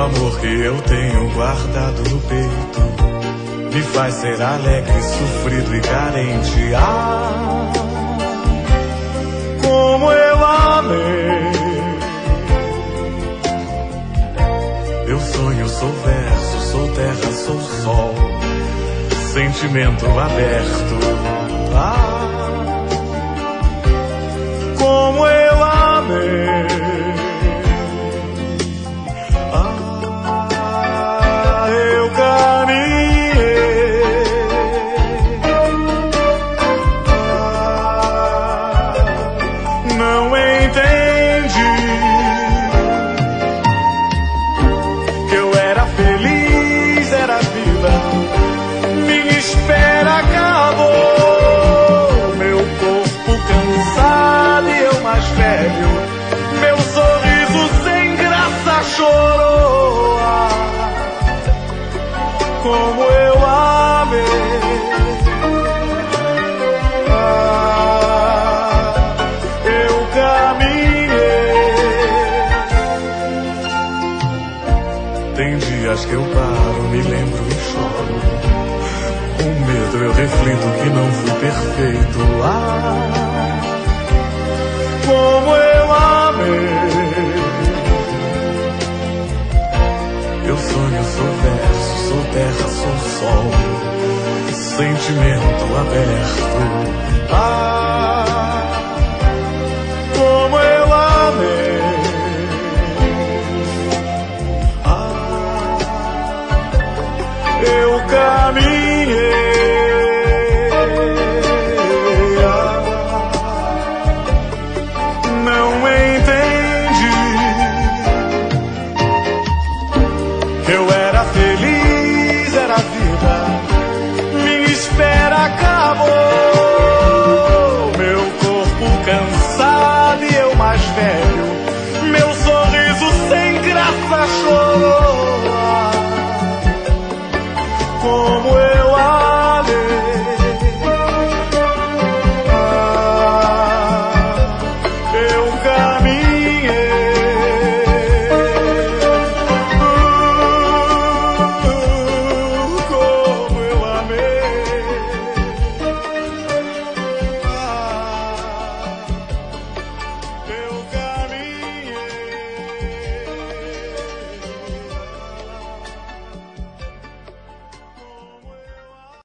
amor que eu tenho guardado no peito me faz ser alegre, sofrido e carente. Ah, como eu amei. Eu sonho, sou verso, sou terra, sou sol, sentimento aberto. Ah, como eu amei. Ah, eu caminhei. Ah, não entendi que eu era feliz, era viva. Minha espera acabou, meu corpo cansado e eu mais velho, meu sorriso sem graça chorou. Ah, como eu amei. Ah, eu caminhei. Tem dias que eu paro, me lembro e choro. Com medo eu reflito que não fui perfeito. Ah, como eu amei. Eu sonho, sou verso, sou terra, sou sol, sentimento aberto. Ah,